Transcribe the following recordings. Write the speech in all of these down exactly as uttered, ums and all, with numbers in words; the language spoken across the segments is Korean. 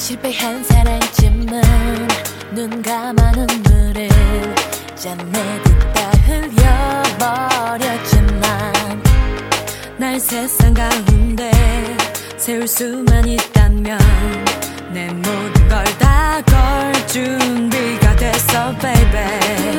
실패한 사랑쯤은 눈 감아 눈물을 짜내듯 다 흘려버렸지만 날 세상 가운데 세울 수만 있다면 내 모든 걸 다 걸 준비가 됐어 baby.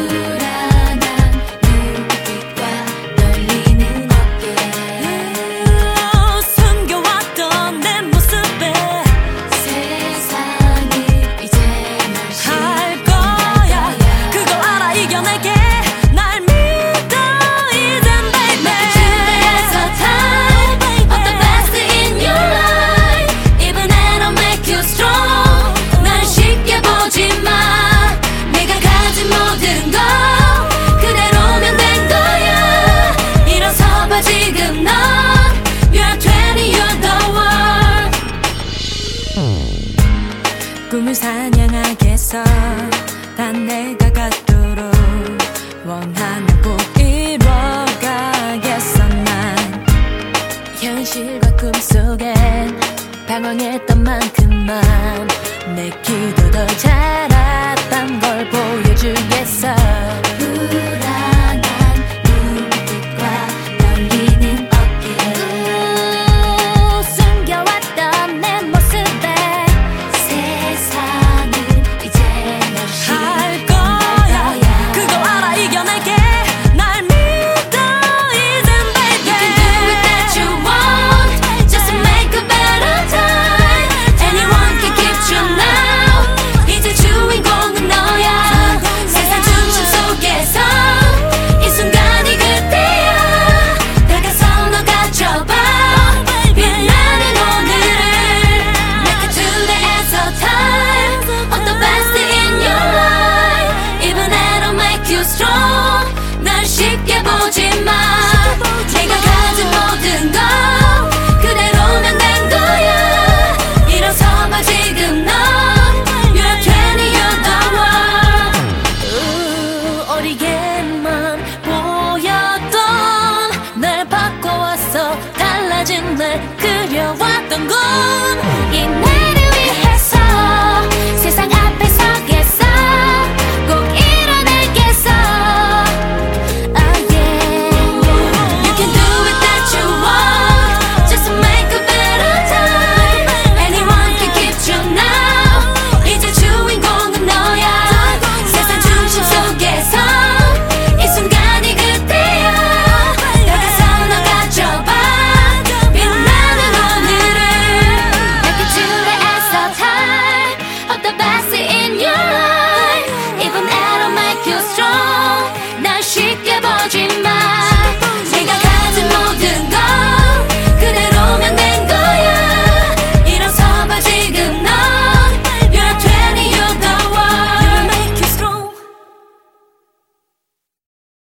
꿈을 사냥하겠어. 단 내가 갖도록 원하는 꼭 이뤄가겠어. 난 현실과 꿈속엔 방황했던 만큼만 내 기도도 잘